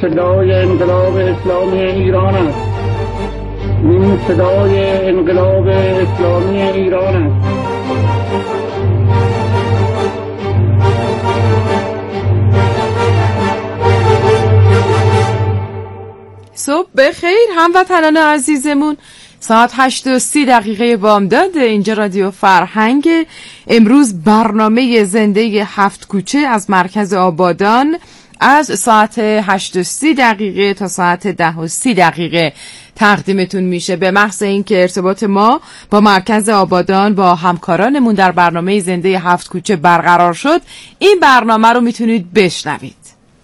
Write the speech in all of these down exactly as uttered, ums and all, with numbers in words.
صدای انقلاب اسلامی ایران است. این صدای انقلاب اسلامی ایران است. صبح بخیر هموطنان عزیزمون. ساعت هشت و سی دقیقه بامداد، اینجا رادیو فرهنگ. امروز برنامه زنده هفت کوچه از مرکز آبادان از ساعت هشت و سی دقیقه تا ساعت ده و سی دقیقه تقدیمتون میشه. به محض اینکه ارتباط ما با مرکز آبادان با همکارانمون در برنامه زنده هفت کوچه برقرار شد، این برنامه رو میتونید بشنوید.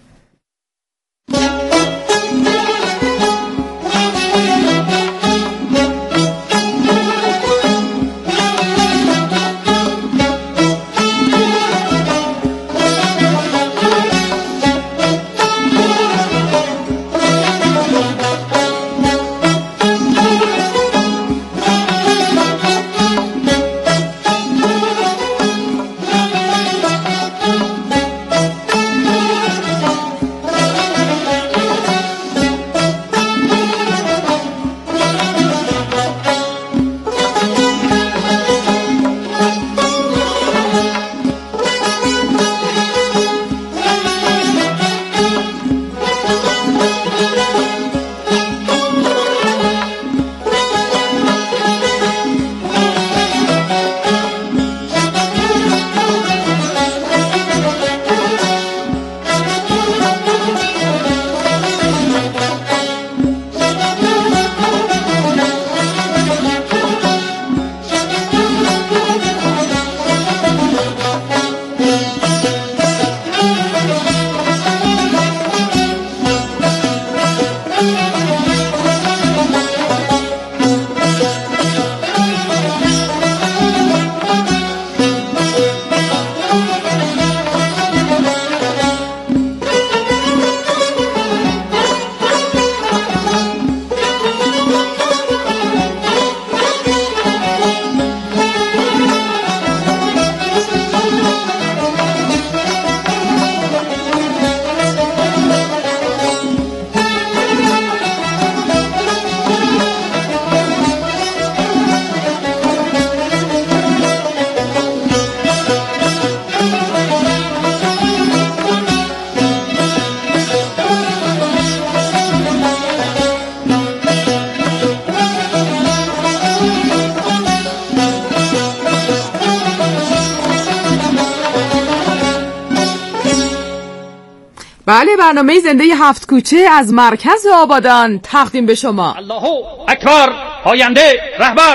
بله، برنامه زنده هفت کوچه از مرکز آبادان تقدیم به شما. الله اکبر، پاینده رهبر.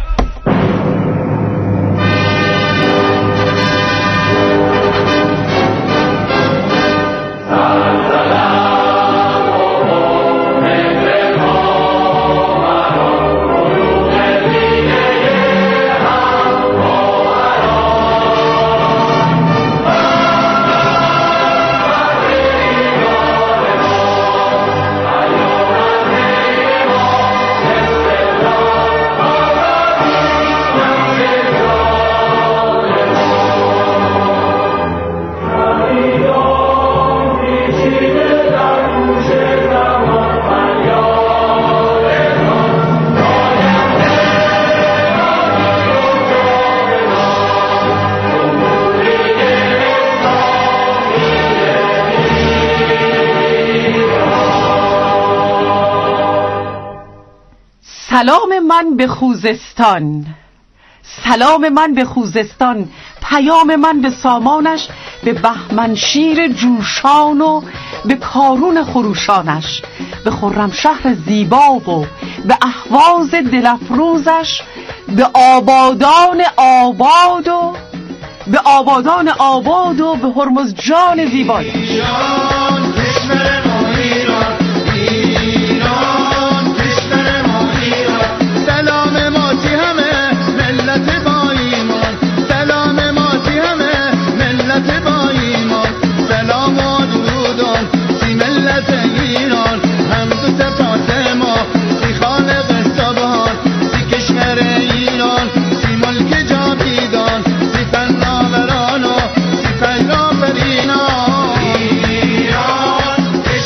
سلام من به خوزستان، سلام من به خوزستان، پیام من به سامانش، به بهمنشیر جوشان و به کارون خروشانش، به خرمشهر زیبا و به اهواز دلفروزش، به آبادان آباد و به آبادان آباد و به هرمزجان زیبایش. ایران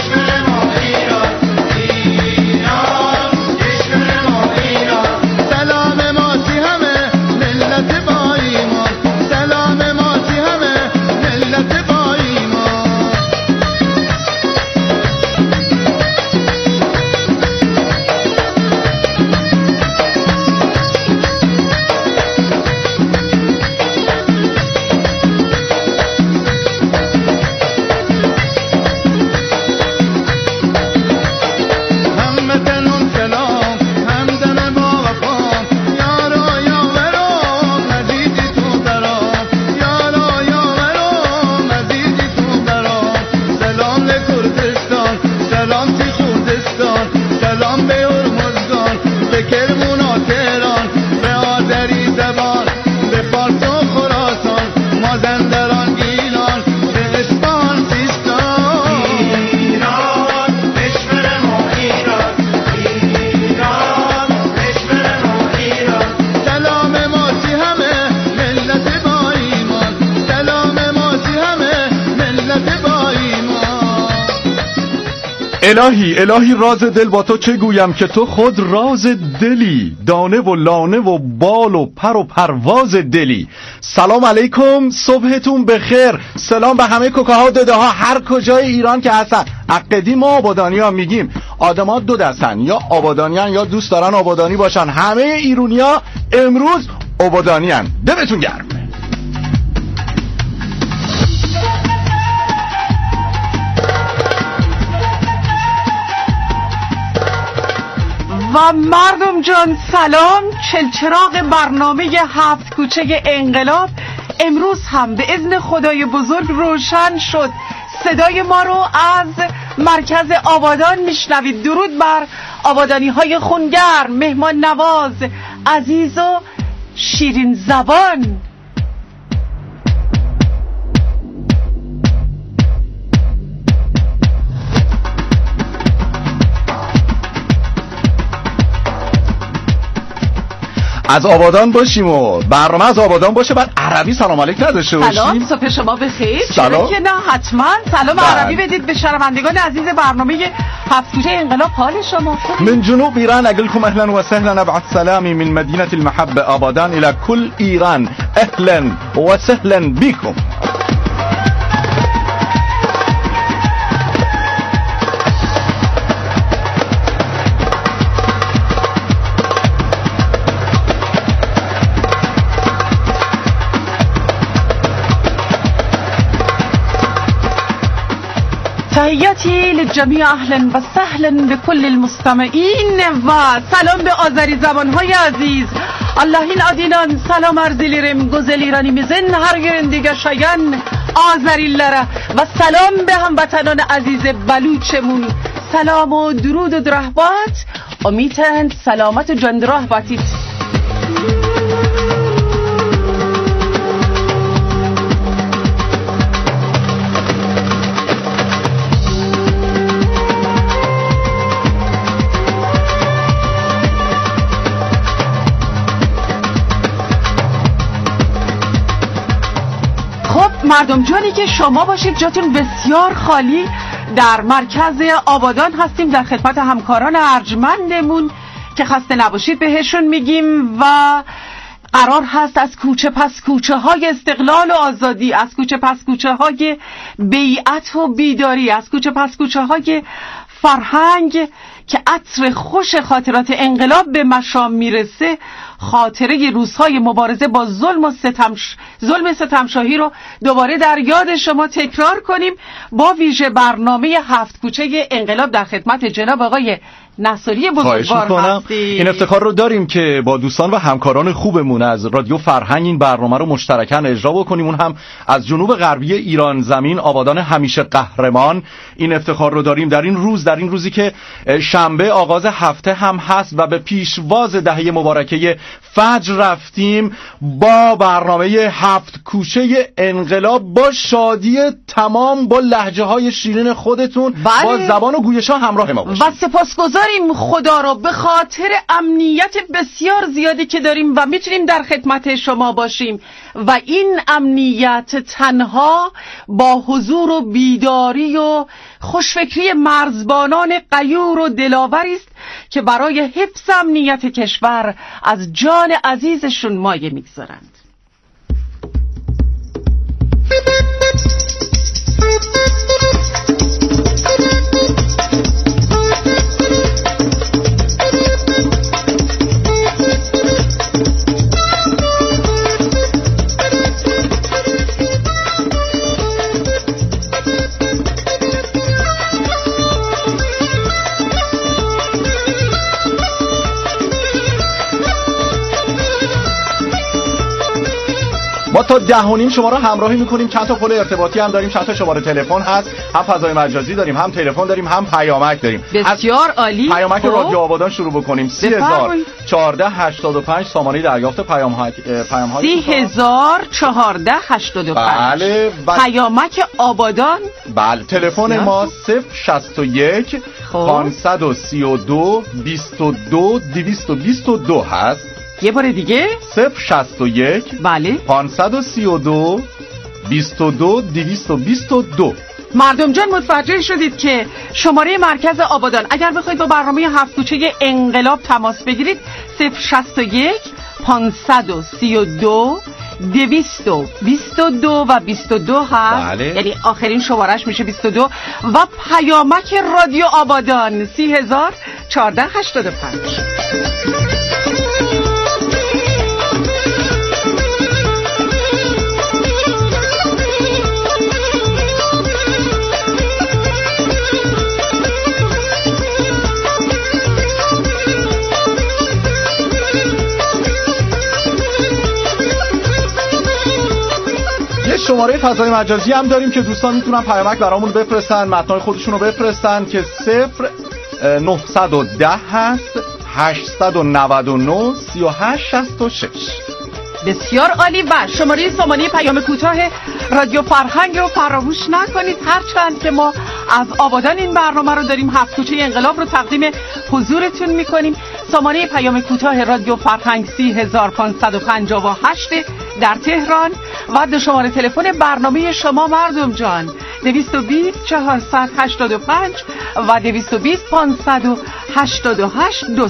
الهی الهی راز دل با تو چه گویم که تو خود راز دلی، دانه و لانه و بال و پر و پرواز دلی. سلام علیکم، صبحتون بخیر. سلام به همه کوکه ها داده ها هر کجای ایران که هستن. عقدی ما آبادانی ها میگیم آدما دو دستن، یا آبادانیان یا دوست دارن آبادانی باشن. همه ایرونیا امروز آبادانیان. دمتون گرم. و مردم جان سلام. چلچراغ برنامه هفت کوچه انقلاب امروز هم به اذن خدای بزرگ روشن شد. صدای ما رو از مرکز آبادان میشنوید. درود بر آبادانی های خونگرم، مهمان نواز، عزیز و شیرین زبان. از آبادان باشیم و برنامه از آبادان باشه، بعد عربی سلام علیک نداشته باشیم. سلام، صبح شما بخیر. سلام. چرا که نه، حتما سلام بله. عربی بدید به شنوندگان عزیز برنامه هفت کوچه انقلاب. حال شما خوبه؟ من جنوب ایران اقول لكم اهلا وسهلا، ابعث سلامي من مدينه المحبه آبادان الى كل ایران. اهلا وسهلا بكم. تحیاتی لجمیع اهلا و سهلا به کل المستمعین و سلام به آذری زبانهای عزیز. اللهین آدینان سلام ارزیلیرم گزلیرانی میزن هر گرندیگه شایان آذریلره و سلام به هموطنان عزیز بلوچمون. سلام و درود و درهبات، امیدند سلامت و جندراه باتید. مردم جانی که شما باشید، جاتون بسیار خالی. در مرکز آبادان هستیم در خدمت همکاران ارجمندمون که خسته نباشید بهشون میگیم و قرار هست از کوچه پس کوچه های استقلال و آزادی، از کوچه پس کوچه های بیعت و بیداری، از کوچه پس کوچه های فرهنگ که عطر خوش خاطرات انقلاب به مشام میرسه، خاطره روزهای مبارزه با ظلم و ستمش ظلم ستمشاهی رو دوباره در یاد شما تکرار کنیم با ویژه برنامه هفت کوچه انقلاب در خدمت جناب آقای نصاری بزرگوار هستیم. این افتخار رو داریم که با دوستان و همکاران خوبمون از رادیو فرهنگ این برنامه رو مشترکاً اجرا بکنیم، اون هم از جنوب غربی ایران زمین، آبادان همیشه قهرمان. این افتخار رو داریم در این روز، در این روزی که شنبه آغاز هفته هم هست و به پیشواز دهه مبارکه فجر رفتیم با برنامه هفت کوچه انقلاب، با شادی تمام، با لهجه های شیرین خودتون، بله. با زبان و گویش ها همراه ما باشید. و سپاسگزاریم خدا رو به خاطر امنیت بسیار زیادی که داریم و میتونیم در خدمت شما باشیم و این امنیت تنها با حضور و بیداری و خوشفکری مرزبانان غیور و دلاوری است که برای حفظ امنیت کشور از جان عزیزشون مایه میگذارند. ما تا ده و نیم شما رو همراهی میکنیم. چند تا پل ارتباطی هم داریم، چند تا شماره تلفن هست، هم فضای مجازی داریم، هم تلفن داریم، هم پیامک داریم. بسیار عالی. پیامک رادیو آبادان شروع بکنیم. سی هزار چهارده هشتاد و پنج سامانه دریافت پیامک پیام‌ها سی هزار چهارده هشتاد و پنج. بله. پیامک آبادان. بله. تلفن ما صفر شصت و یک پانصد و سی و دو بیست و دو دویست و بیست و دو هست. یه بار دیگه صفر شصت و یک بله پانصد و سی و دو بیست و دو دویست و بیست و دو. مردم جان متوجه شدید که شماره مرکز آبادان اگر بخواید با برنامه هفت کوچه انقلاب تماس بگیرید صفر شصت و یک پانصد و سی و دو دویست و بیست و دو و بیست و دو هست. بله. یعنی آخرین شمارش میشه بیست و دو و پیامک رادیو آبادان سی هزار چهارده هشتاد و پنج. شماره فضای مجازی هم داریم که دوستان میتونن پیامک برامون بفرستن، متنای خودشون رو بفرستن که صفر نهصد و ده هست هشتصد و نود و نه سی و هشت شصت و شش. بسیار عالی. و شماره سامانه پیام کوتاه رادیو فرهنگ رو فراموش نکنید، هرچند که ما از آبادان این برنامه رو داریم هفت کوچه انقلاب رو تقدیم حضورتون میکنیم. سامانه پیام کوتاه رادیو فرهنگ سی هزار پانصد و پنجاه و هشت در تهران و دو شماره تلفن برنامه شما مردم جان دویست و بیست چهارصد و هشتاد و پنج و دویست و بیست پانصد و هشتاد و هشت دو.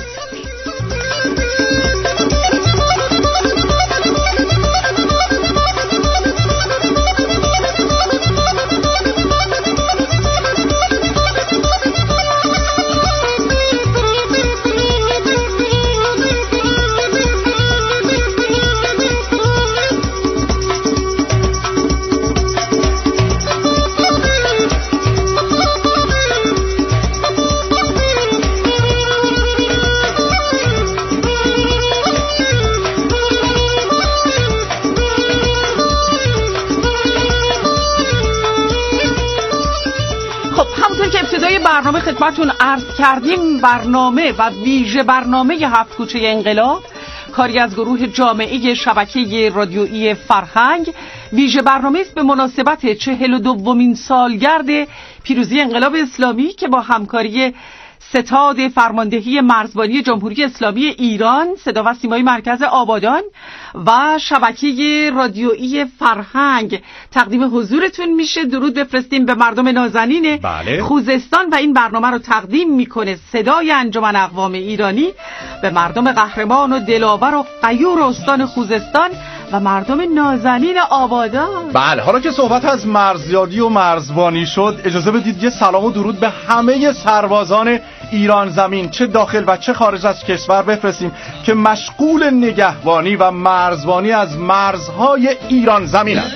برنامه خدمتون عرض کردیم، برنامه و ویژه برنامه هفت کوچه انقلاب کاری از گروه جامعه شبکه رادیویی فرهنگ، ویژه برنامه است به مناسبت چهل و دومین سالگرد پیروزی انقلاب اسلامی که با همکاری ستاد فرماندهی مرزبانی جمهوری اسلامی ایران، صدا و سیمای مرکز آبادان و شبکه رادیویی فرهنگ تقدیم حضورتون میشه. درود بفرستیم به مردم نازنین بله. خوزستان و این برنامه رو تقدیم میکنه صدای انجمن اقوام ایرانی به مردم قهرمان و دلاور و غیور استان خوزستان و مردم نازنین آبادان. بله، حالا که صحبت از مرزیاری و مرزبانی شد، اجازه بدید یه سلام و درود به همه سربازان ایران زمین چه داخل و چه خارج از کشور بفرستیم که مشغول نگهبانی و مرزبانی از مرزهای ایران زمین هستند.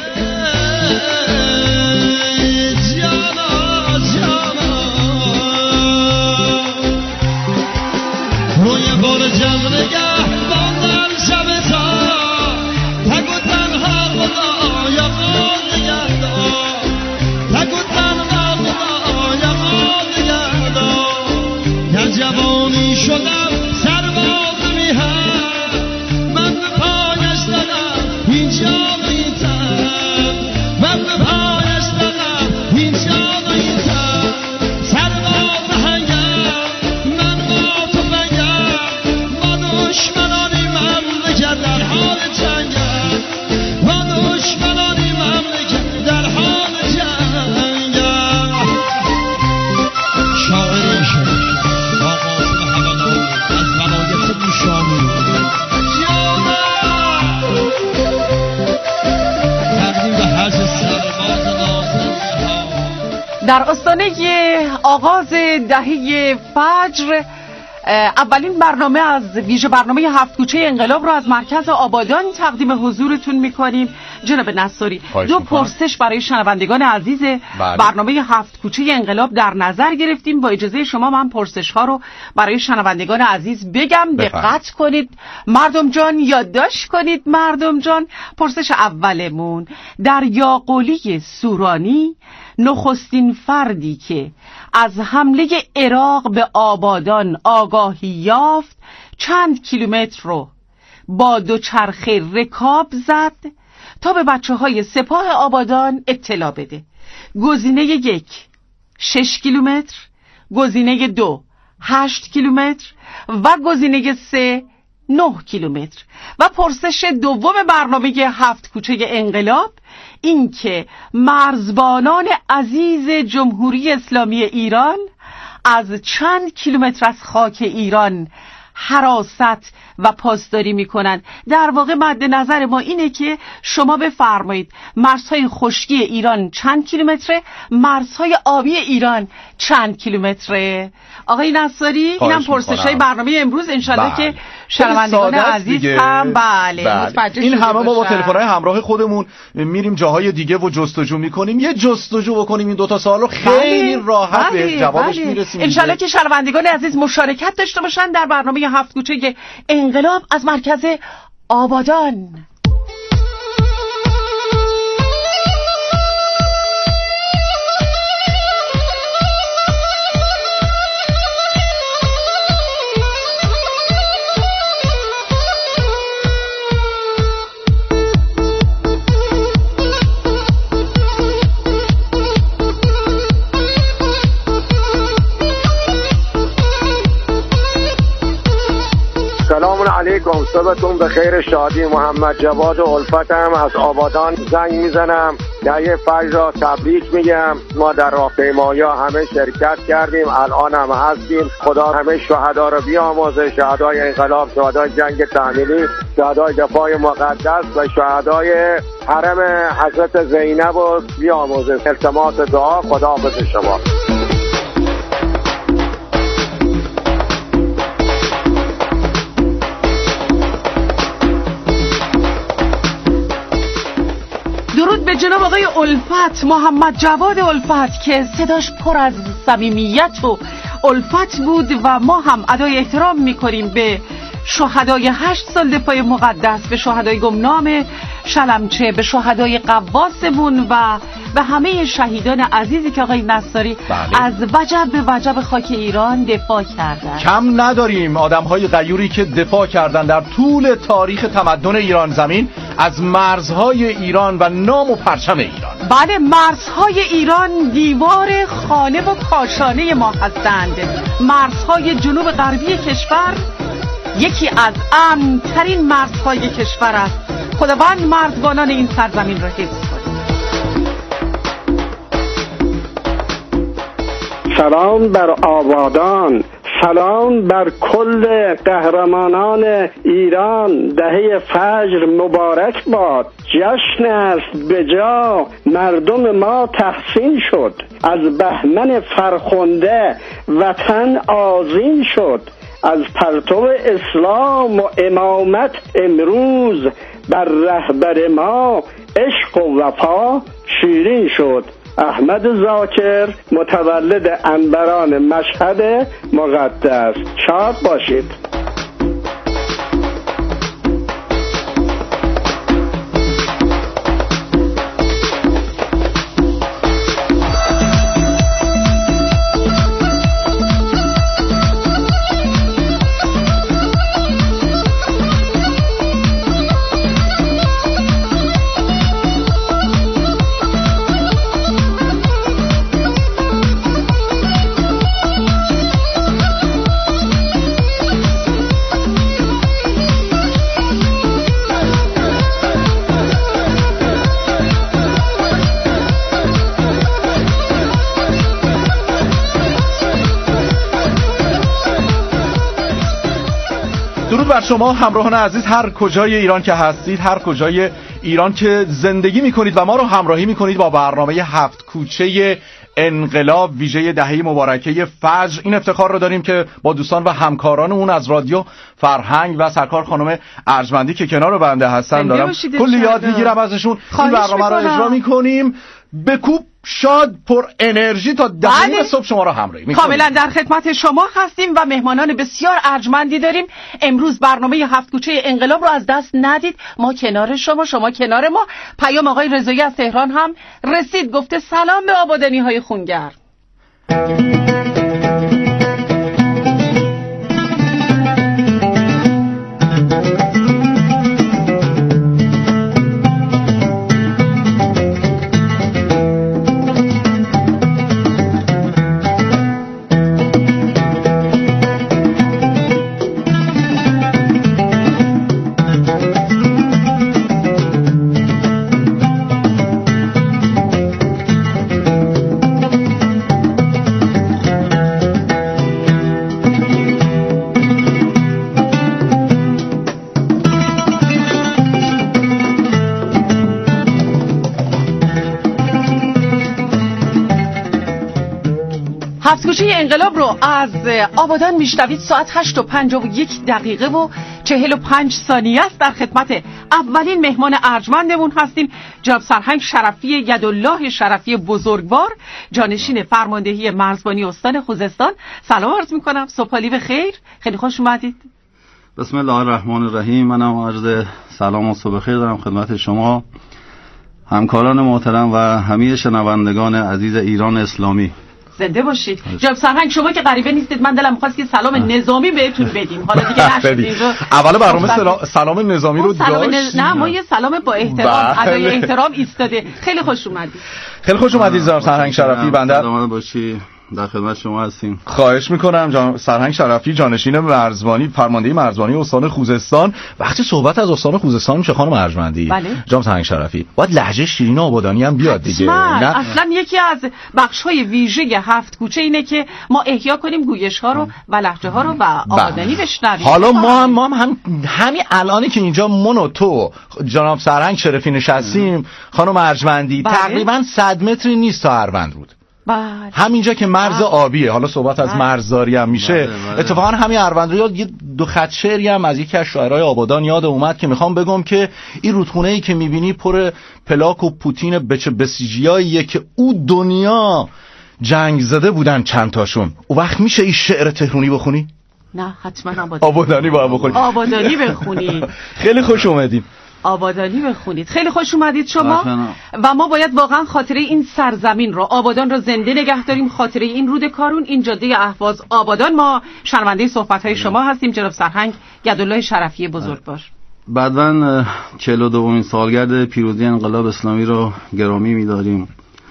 در آستانه آغاز دهه فجر اولین برنامه از ویژه برنامه هفت کوچه انقلاب رو از مرکز آبادان تقدیم حضورتون میکنیم. جناب نصاری، دو پرسش برای شنوندگان عزیز بله. برنامه هفت کوچه انقلاب در نظر گرفتیم. با اجازه شما من پرسش ها رو برای شنوندگان عزیز بگم، دقت کنید مردم جان، یادداشت کنید مردم جان. پرسش اولمون: در یاقولی سورانی نخستین فردی که از حمله عراق به آبادان آگاهی یافت چند کیلومتر رو با دوچرخه رکاب زد تا به بچه های سپاه آبادان اطلاع بده؟ گزینه یک شش کیلومتر، گزینه دو هشت کیلومتر و گزینه سه نه کیلومتر. و پرسش دوم برنامه هفت کوچه انقلاب این که مرزبانان عزیز جمهوری اسلامی ایران از چند کیلومتر از خاک ایران حراست و پاسداری میکنند. در واقع مد نظر ما اینه که شما بفرمایید مرزهای خشکی ایران چند کیلومتره، مرزهای آبی ایران چند کیلومتره. آقای نصاری اینم پرسش‌های برنامه امروز، انشالله که شنوندگان عزیز هم بله, بله. این همه ما با تلفن‌های همراه خودمون میریم جاهای دیگه و جستجو میکنیم، یه جستجو بکنیم این دو تا سوالو خیلی بله. راحت بله. به جوابش بله. میرسیم. انشالله که شنوندگان عزیز مشارکت داشته باشن در برنامه هفت کوچه انقلاب از مرکز آبادان. سلام علیکم، صبحتون بخیر، شادی. محمد جواد الفتم از آبادان زنگ میزنم، دهه فجر را تبریک میگم. ما در راهپیمایی‌ها همه شرکت کردیم، الان هم هستیم. خدا همه شهدا رو بیامرزه، شهدای انقلاب، شهدای جنگ تحمیلی، شهدای دفاع مقدس و شهدای حرم حضرت زینب رو بیامرزه. التماس دعا، خداحافظ شما. درود به جناب آقای الفت، محمد جواد الفت که صداش پر از صمیمیت و الفت بود و ما هم ادای احترام میکنیم به شهدای هشت سال دفاع مقدس، به شهدای گمنام شلمچه، به شهدای قواسمون و به همه شهیدان عزیزی که آقای نصاری بله. از وجب به وجب خاک ایران دفاع کردن. کم نداریم آدم‌های غیوری که دفاع کردن در طول تاریخ تمدن ایران زمین از مرزهای ایران و نام و پرچم ایران. بله، مرزهای ایران دیوار خانه و کاشانه ما هستند. مرزهای جنوب غربی کشور یکی از امن‌ترین مرزهای کشور است. خداوند مرزبانان این سرزمین را حفظ کنه. سلام بر آبادان، سلام بر کل قهرمانان ایران. دهه فجر مبارک باد. جشن است به جا، مردم ما تحسین شد. از بهمن فرخنده وطن آذین شد. از پرتو اسلام و امامت امروز بر رهبر ما عشق و وفا شیرین شد. احمد ذاکر، متولد انبران مشهد مقدس. شاد باشید. درود بر شما همراهان عزیز، هر کجای ایران که هستید، هر کجای ایران که زندگی میکنید و ما رو همراهی میکنید با برنامه هفت کوچه انقلاب ویژه دهه مبارکه فجر. این افتخار رو داریم که با دوستان و همکارانمون از رادیو فرهنگ و سرکار خانم ارجمندی که کنار بنده هستن دارم کلی یاد میگیرم ازشون. این برنامه رو اجرا میکنیم بکوب شاد پر انرژی تا ده صبح شما رو همراهی می‌کنیم. کاملا در خدمت شما هستیم و مهمانان بسیار ارجمندی داریم. امروز برنامه هفت کوچه انقلاب رو از دست ندید. ما کنار شما، شما کنار ما. پیام آقای رضایی از تهران هم رسید، گفته سلام به آبادانی‌های خونگرم. هفت کوچه انقلاب رو از آبادان میشنوید. ساعت هشت و پنجاه و یک دقیقه و چهل و پنج ثانیه است. در خدمت اولین مهمان ارجمندمون هستیم، جناب سرهنگ شرفی یدالله شرفی بزرگوار، جانشین فرماندهی مرزبانی استان خوزستان. سلام عرض میکنم، صبحالی بخیر، خیلی خوش اومدید. بسم الله الرحمن الرحیم. منم عرض سلام و صبح خیر دارم خدمت شما همکاران محترم و همه شنوندگان عزیز ایران اسلامی. زنده باشید. جناب سرهنگ شما که غریبه نیستید، من دلم می‌خواست که سلام نظامی بهتون بدیم، حالا دیگه نشدید. اول برنامه سلام, سلام نظامی رو داشتیم. نه ما یه سلام با احترام، ادای احترام ایستاده. خیلی خوش اومدید. خیلی خوش اومدید جناب سرهنگ شرفی. بنده سلامت باشی، در خدمت شما هستیم. خواهش میکنم. جناب سرهنگ شرفی جانشین مرزبانی فرماندهی مرزبانی استان خوزستان. وقتی صحبت از استان خوزستان میشه خانم ارجمندی، بله. جناب سرهنگ شرفی باید لهجه شیرین آبادانی هم بیاد دیگه. نه اصلا یکی از بخش‌های ویژه هفت کوچه اینه که ما احیا کنیم گویش ها رو و لهجه ها رو و آبادانی بشنویم. حالا ما هم, ما هم, هم همین الانی که اینجا من و تو جناب سرهنگ شرفی نشستیم خانم ارجمندی، بله. تقریبا صد متری نیست تا اروندرود. بله. همینجا که مرز آبیه، حالا صحبت از مرزداری هم میشه. بله بله. اتفاقا همین اروندرود یه دو خط شعری هم از یکی از شاعرای آبادان یاد اومد که میخوام بگم که این رودخونه‌ای که میبینی پر پلاک و پوتین بچه بسیجیاییه که او دنیا جنگ زده بودن چند تاشون. او وقت میشه این شعر تهرونی بخونی؟ نه حتما آبادانی. آبادانی باید بخونی. آبادانی بخونی. خیلی خوش اومدین. آبادانی بخونید. خیلی خوش اومدید شما. و ما باید واقعا خاطره این سرزمین رو، آبادان رو زنده نگه داریم، خاطره این رود کارون، این جاده اهواز آبادان. ما شرمنده صحبت‌های شما هستیم جناب سرهنگ یدالله شرفی بزرگوار. بعداً چهل و دومین سالگرد پیروزی انقلاب اسلامی رو گرامی می‌داریم.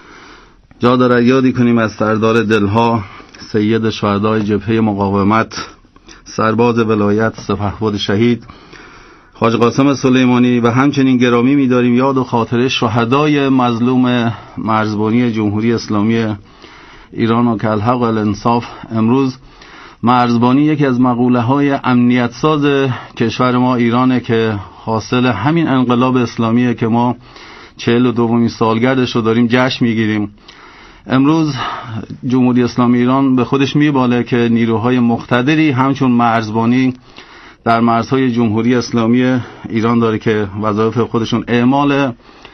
جا داره یادی کنیم از سردار دلها، سید شهدای جبهه مقاومت، سرباز ولایت سپهبد شهید حاج قاسم سلیمانی و همچنین گرامی می‌داریم یاد و خاطره شهدای مظلوم مرزبانی جمهوری اسلامی ایران و که الحق و الانصاف. امروز مرزبانی یکی از مقوله‌های امنیت ساز کشور ما ایرانه که حاصل همین انقلاب اسلامیه که ما چهل و دومین سالگردش رو داریم جشن می‌گیریم. امروز جمهوری اسلامی ایران به خودش می‌باله که نیروهای مقتدری همچون مرزبانی در مرزهای جمهوری اسلامی ایران داره که وظایف خودشون اعمال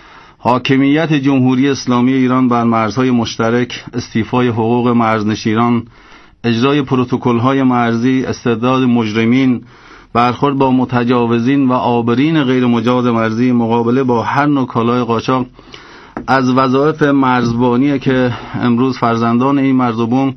حاکمیت جمهوری اسلامی ایران بر مرزهای مشترک، استیفای حقوق مرزنشینان، اجرای پروتکل‌های مرزی، استرداد مجرمین، برخورد با متجاوزین و عابرین غیر مجاز مرزی، مقابله با هر نوع کالای قاچاق از وظایف مرزبانیه که امروز فرزندان این مرز و بوم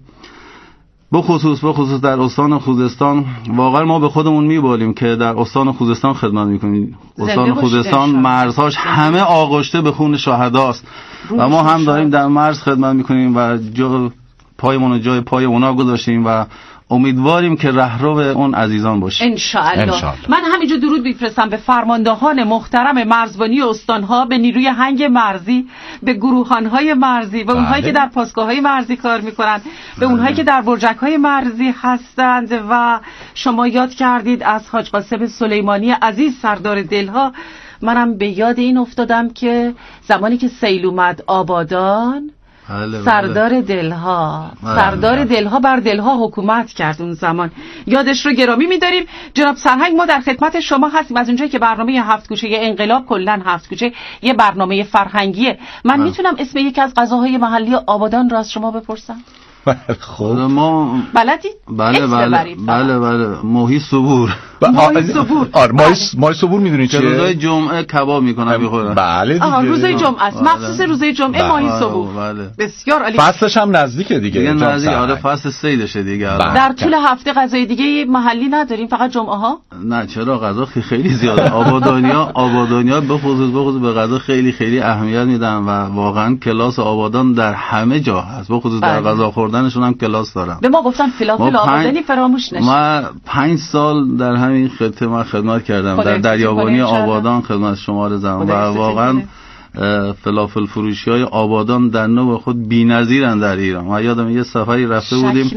بخصوص بخصوص در استان خوزستان واقعا ما به خودمون میبالیم که در استان خوزستان خدمت میکنیم. استان خوزستان مرزهاش همه آغشته به خون شهداست و ما هم داریم در مرز خدمت میکنیم و جا پایمون جای پای اونا گذاشتیم و امیدواریم که رهرو اون عزیزان باشیم انشاءالله. من همینجا درود میفرستم به فرماندهان محترم مرزبانی استانها، به نیروی هنگ مرزی، به گروهانهای مرزی، به اونهایی که در پاسگاه‌های مرزی کار میکنن، به اونهایی که در برجک‌های مرزی هستند. و شما یاد کردید از حاج قاسم سلیمانی عزیز سردار دلها. منم به یاد این افتادم که زمانی که سیل اومد آبادان، بله سردار بله. دلها بله. سردار دلها بر دلها حکومت کرد اون زمان. یادش رو گرامی می‌داریم. جناب سرهنگ ما در خدمت شما هستیم از اونجایی که برنامه هفت کوچه انقلاب کلاً هفت کوچه یه برنامه فرهنگیه. من میتونم اسم یکی از غذاهای محلی آبادان را از شما بپرسم؟ خب ما بلدی؟ بله بله بله بله ماهی صبور. ماهی صبور. آره ماهی صبور میدونی چیه؟ روزای جمعه کباب میکنن میخورن. بله دیگه. آها روزای جمعه است. مخصوص روزای جمعه ماهی صبور. بله. بسیار عالی. فصلش هم نزدیکه دیگه. دیگه نزدیک. آره فصل صیدشه دیگه. در طول هفته غذای دیگه محلی نداریم، فقط جمعه ها؟ نه چرا، غذا خیلی زیاده. آبادانیا آبادانیا به خصوص به خصوص به غذا خیلی خیلی اهمیت میدن و واقعا کلاس آبادان در همه جا هست. به خصوص در غذا خوردنشون هم کلاس دارم. به ما گفتن فلافل آبادانی فراموش نشه. ما پنج سال در همین خطه ما خدمت کردم در دریابانی آبادان خدمت شما رسیدم و واقعا فلافل فروشی های آبادان در نوع خود بی‌نظیرن در ایران. ما یادم یه سفری رفته بودیم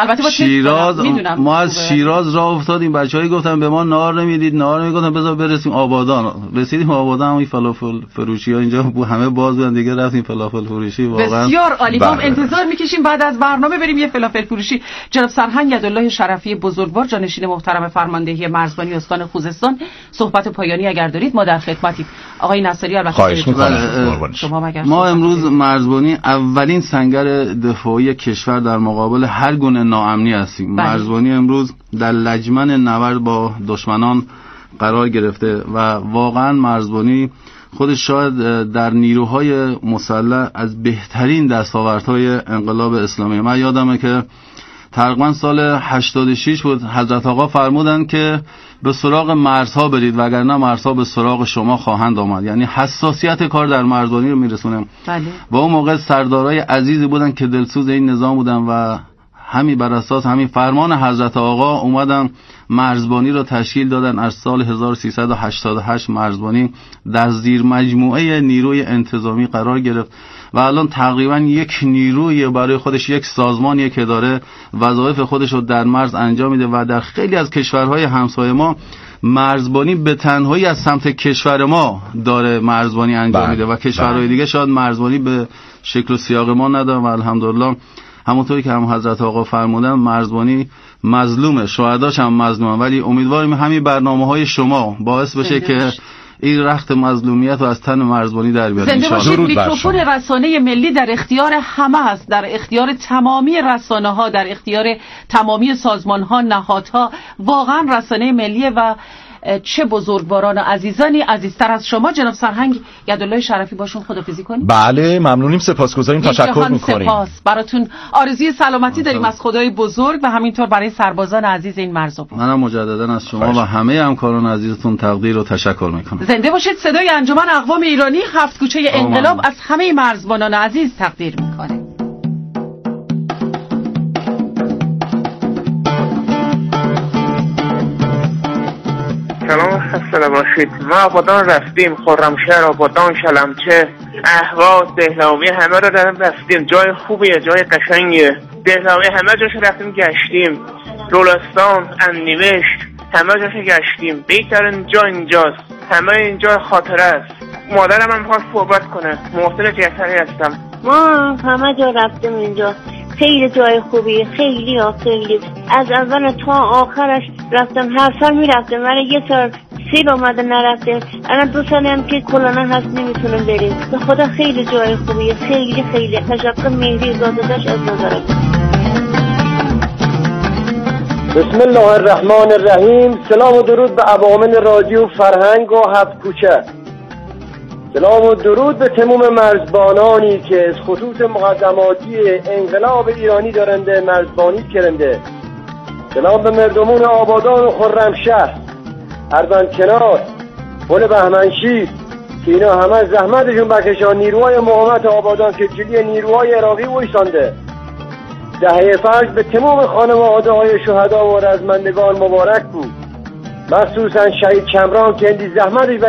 شیراز، ما از شیراز راه افتادیم، بچه‌ها گفتن به ما نهار نمیدید، نهار نمیگفتن بذار برسیم آبادان. رسیدیم آبادان، این فلافل فروشی ها اینجا همه باز بودن دیگه، رفتیم فلافل فروشی. واقعا بسیار عالی. ما انتظار می‌کشیم بعد از برنامه بریم یه فلافل فروشی. جناب سرهنگ یدالله شرفی بزرگوار، جانشین محترم فرماندهی مرزبانی استان خوزستان، صحبت پایانی اگر دارید ما در خدمتیم. آقای نصری البته شما ما امروز مرزبانی اولین سنگر دفاعی کشور در مقابل هر گونه ناامنی هستیم. بله. مرزبانی امروز در لجمن نبرد با دشمنان قرار گرفته و واقعا مرزبانی خودش شاید در نیروهای مسلح از بهترین دستاوردهای انقلاب اسلامی. من یادمه که تقریبا سال هشتاد و شش بود، حضرت آقا فرمودن که به سراغ مرزها برید وگرنه مرزها به سراغ شما خواهند آمد. یعنی حساسیت کار در مرزبانی رو میرسونم. بله. و اون موقع سردارای عزیزی بودن که دلسوز این نظام بودن و همین بر اساس همین فرمان حضرت آقا اومدن مرزبانی رو تشکیل دادن. از سال هزار و سیصد و هشتاد و هشت مرزبانی در زیر مجموعه نیروی انتظامی قرار گرفت و الان تقریبا یک نیروی برای خودش، یک سازمان، یک اداره وظایف خودش رو در مرز انجام میده و در خیلی از کشورهای همسایه ما مرزبانی به تنهایی از سمت کشور ما داره مرزبانی انجام میده و کشورهای دیگه شاید مرزبانی به شکل و سیاق ما نداره و الحمدلله همونطوری که هم حضرت آقا فرمودن مرزبانی مظلومه، شهداش هم مظلومه، ولی امیدواریم همین برنامه‌های شما باعث بشه که این رخت مظلومیت رو از تن مرزبانی در بیاره. زنده باشید. میکروفون رسانه ملی در اختیار همه است، در اختیار تمامی رسانه‌ها، در اختیار تمامی سازمان‌ها، نهادها. واقعا رسانه ملی و چه بزرگواران و عزیزانی عزیزتر از شما. جناب سرهنگ یدالله شرفی باشون خداحافظی کنیم. بله ممنونیم، سپاسگزاریم، تشکر می‌کنیم. سپاس. براتون آرزوی سلامتی داریم از خدای بزرگ و همینطور برای سربازان عزیز این مرزبان. منم مجددا از شما و همه همکاران عزیزتون تقدیر و تشکر می‌کنم. زنده باشید. صدای انجمن اقوام ایرانی هفت کوچه انقلاب از همه مرزبانان عزیز تقدیر می‌کنه. سلام، خسته نباشید. ما آبادان رفتیم، خرمشهر، آبادان، شلمچه، اهواز، دهلامی، همه رو رفتیم. جای خوبیه، جای قشنگیه. دهلامی همه جاش رفتیم گشتیم. رولستان، اندیمشک، همه جاش گشتیم. بهترین جا اینجاست. همه اینجا خاطره است. مادرم هم خواست صحبت کنه. محسن جعفری هستم. ما همه جا رفتیم اینجا. خیلی جای خوبی، خیلی ها خیلی. از اول تا آخرش رفتم، هر سال میرفتم ولی یه سال سیل اومده نرفته. الان دو سالی هم که کرونا هست نمیتونم بریم. به خدا خیلی جای خوبی، خیلی خیلی. تشکر مهدی زاده‌اش از نظرت. بسم الله الرحمن الرحیم. سلام و درود به عوامل رادیو فرهنگ و هفت کوچه. سلام و درود به تمام مرزبانانی که از خطوط مقدماتی انقلاب ایرانی دارنده مرزبانی کرنده. سلام به مردمون آبادان و خرمشهر، اروند کنار، پل بهمنشیر که اینا همه زحمتشون بکشان. نیروهای مقاومت آبادان که جلوی نیروهای عراقی وایسانده. دهه فجر به تمام خانواده های شهدا و رزمندگان مبارک بود، مخصوصا شهید کمران که اندی زحمتش